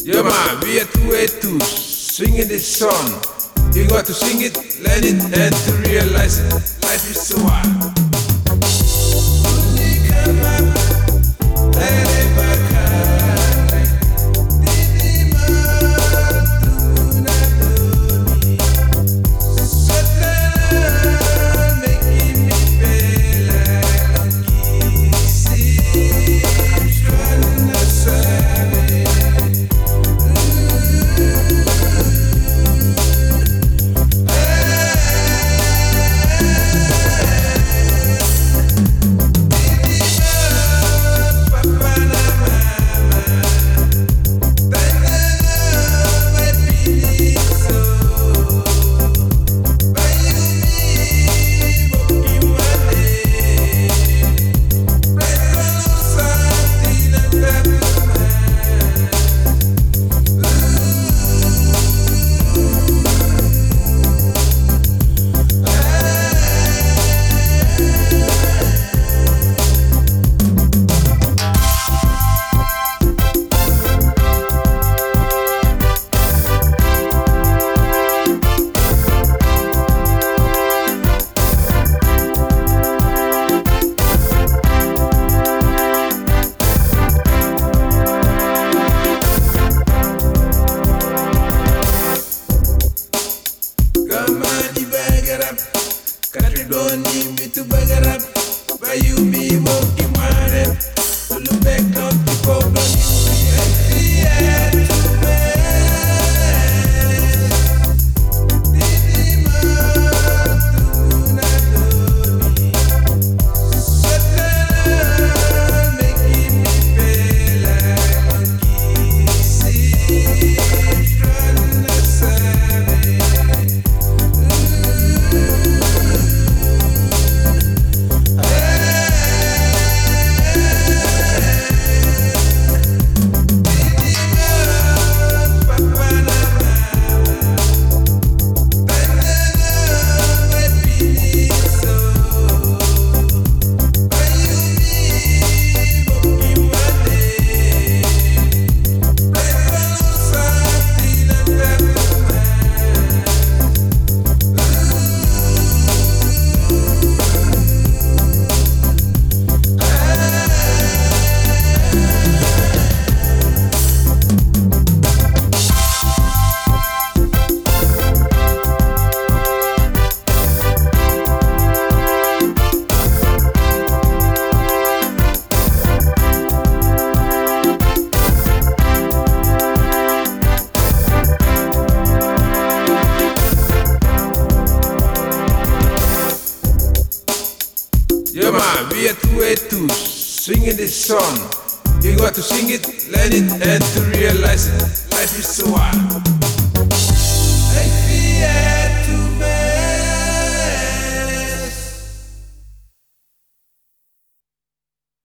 Yeah man, we are two way to singing this song. You got to sing it, learn it, and to realize it. Life is so wild. Country don't need me to bag it up. But you be walking money. So look back down to go down. Yeah man, we are two way to singing this song. You got to sing it, learn it, and to realize it. Life is so wild.